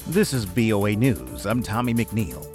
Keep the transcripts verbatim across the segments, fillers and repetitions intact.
This is V O A News. I'm Tommy McNeil.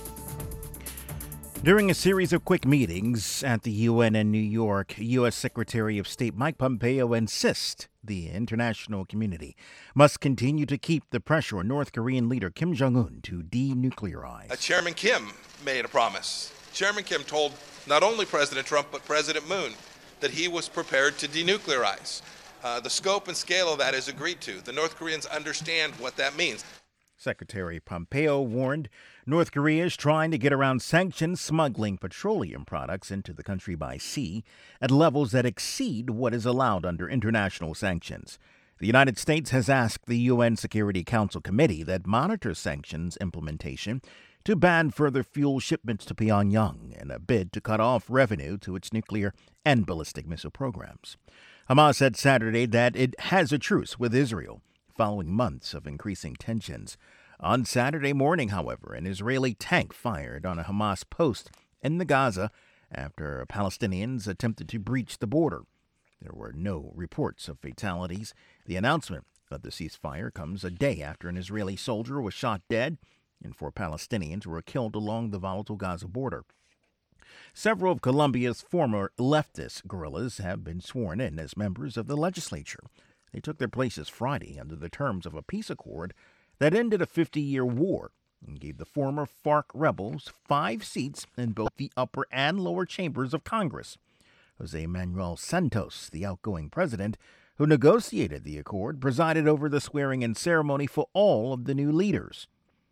During a series of quick meetings at the U N in New York, U S. Secretary of State Mike Pompeo insists the international community must continue to keep the pressure on North Korean leader Kim Jong-un to denuclearize. Uh, Chairman Kim made a promise. Chairman Kim told not only President Trump but President Moon that he was prepared to denuclearize. Uh, the scope and scale of that is agreed to. The North Koreans understand what that means. Secretary Pompeo warned North Korea is trying to get around sanctions, smuggling petroleum products into the country by sea at levels that exceed what is allowed under international sanctions. The United States has asked the U N Security Council committee that monitors sanctions implementation to ban further fuel shipments to Pyongyang in a bid to cut off revenue to its nuclear and ballistic missile programs. Hamas said Saturday that it has a truce with Israel following months of increasing tensions. On Saturday morning, however, an Israeli tank fired on a Hamas post in the Gaza after Palestinians attempted to breach the border. There were no reports of fatalities. The announcement of the ceasefire comes a day after an Israeli soldier was shot dead and four Palestinians were killed along the volatile Gaza border. Several of Colombia's former leftist guerrillas have been sworn in as members of the legislature. They took their places Friday under the terms of a peace accord that ended a fifty-year war and gave the former FARC rebels five seats in both the upper and lower chambers of Congress. Jose Manuel Santos, the outgoing president, who negotiated the accord, presided over the swearing-in ceremony for all of the new leaders.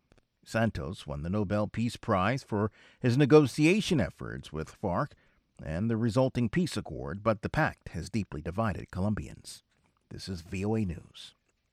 Santos won the Nobel Peace Prize for his negotiation efforts with FARC and the resulting peace accord, but the pact has deeply divided Colombians. This is V O A News.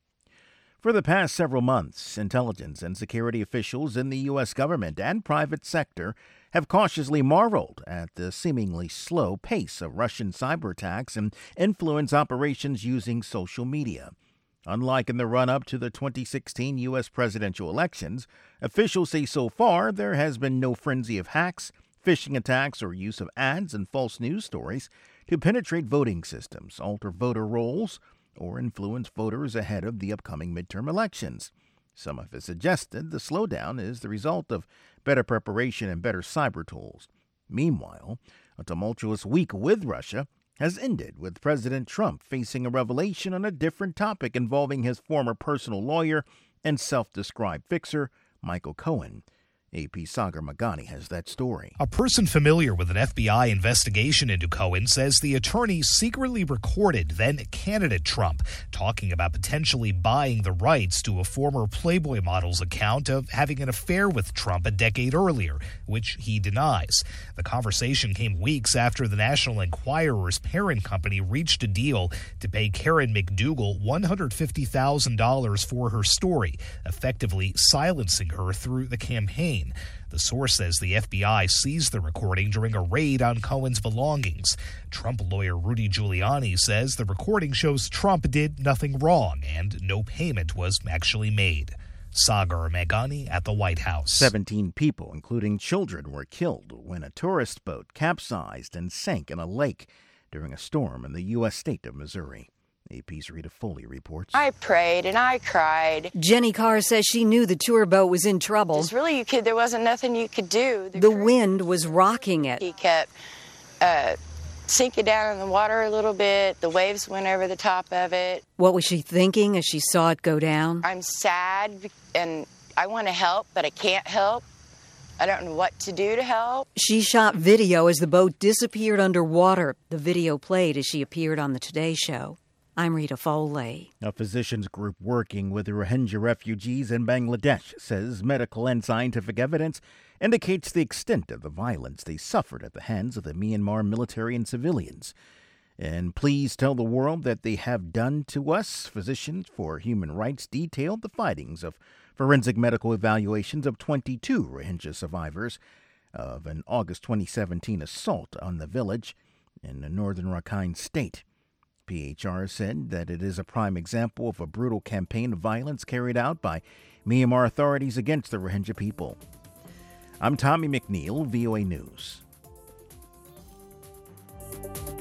For the past several months, intelligence and security officials in the U S government and private sector have cautiously marveled at the seemingly slow pace of Russian cyber attacks and influence operations using social media. Unlike in the run-up to the twenty sixteen U S presidential elections, officials say so far there has been no frenzy of hacks, phishing attacks, or use of ads and false news stories to penetrate voting systems, alter voter rolls, or influence voters ahead of the upcoming midterm elections. Some have suggested the slowdown is the result of better preparation and better cyber tools. Meanwhile, a tumultuous week with Russia has ended with President Trump facing a revelation on a different topic involving his former personal lawyer and self-described fixer, Michael Cohen. A P Sagar Magani has that story. A person familiar with an F B I investigation into Cohen says the attorney secretly recorded then-candidate Trump talking about potentially buying the rights to a former Playboy model's account of having an affair with Trump a decade earlier, which he denies. The conversation came weeks after the National Enquirer's parent company reached a deal to pay Karen McDougal one hundred fifty thousand dollars for her story, effectively silencing her through the campaign. The source says the F B I seized the recording during a raid on Cohen's belongings. Trump lawyer Rudy Giuliani says the recording shows Trump did nothing wrong and no payment was actually made. Sagar Magani at the White House. Seventeen people, including children, were killed when a tourist boat capsized and sank in a lake during a storm in the U S state of Missouri. A P's Rita Foley reports. I prayed and I cried. Jenny Carr says she knew the tour boat was in trouble. Just really, you could, there wasn't nothing you could do. The, the wind was rocking it. He kept uh, sinking down in the water a little bit. The waves went over the top of it. What was she thinking as she saw it go down? I'm sad and I want to help, but I can't help. I don't know what to do to help. She shot video as the boat disappeared underwater. The video played as she appeared on the Today Show. I'm Rita Foley. A physicians group working with Rohingya refugees in Bangladesh says medical and scientific evidence indicates the extent of the violence they suffered at the hands of the Myanmar military and civilians. And please tell the world that they have done to us. Physicians for Human Rights detailed the findings of forensic medical evaluations of twenty-two Rohingya survivors of an August twenty seventeen assault on the village in the northern Rakhine state. P H R said that it is a prime example of a brutal campaign of violence carried out by Myanmar authorities against the Rohingya people. I'm Tommy McNeil, V O A News.